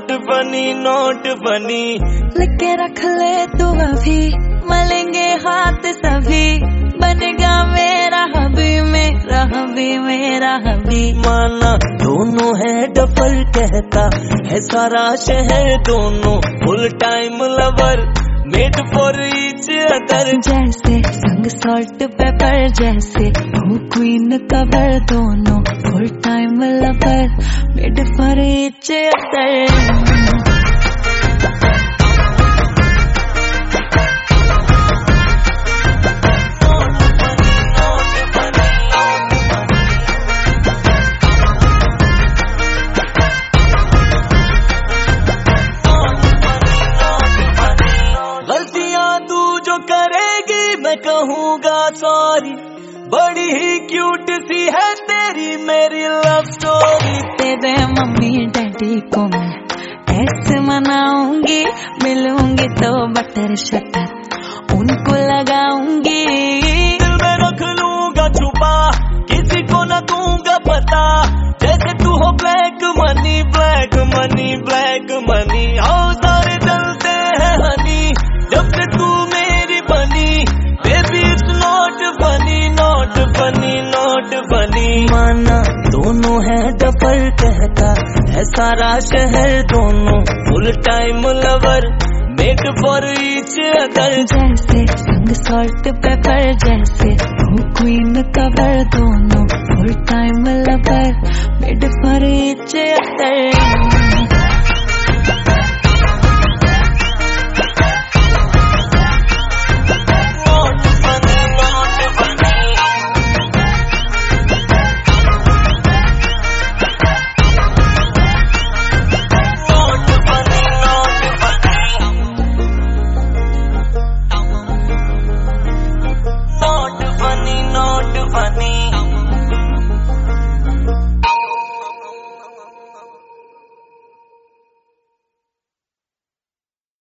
Not बनी लेके रख ले तू अभी, मलेंगे हाथ सभी, बनेगा मेरा हबी, मेरा हबी, मेरा हबी। माना दोनों है डबल, कहता है सारा शहर, दोनों full time lover, made for each other. जैसे संग सॉल्ट पेपर, जैसे हो क्वीन कवर, दोनों full time lover, made for each other. मैं कहूँगा सॉरी, बड़ी ही क्यूट सी है तेरी मेरी लव स्टोरी। तेरे मम्मी डैडी को मैं ऐसे मनाऊंगी, मिलूंगी तो बटर शटर उनको लगाऊंगी, दिल में रख लूंगा छुपा, किसी को न दूंगा पता, जैसे तू हो black money, black money, black money. आओ सारे चलते हैं हनी, जब से तू मेरी बनी, बेबी इट्स नॉट बनी, नॉट बनी, नॉट बनी। माना दोनों है डबल, कहता है सारा शहर, दोनों full time lover, made for each other. जैसे संग सॉल्ट पेपर, जैसे हो क्वीन कवर, दोनों full time lover, made for each other.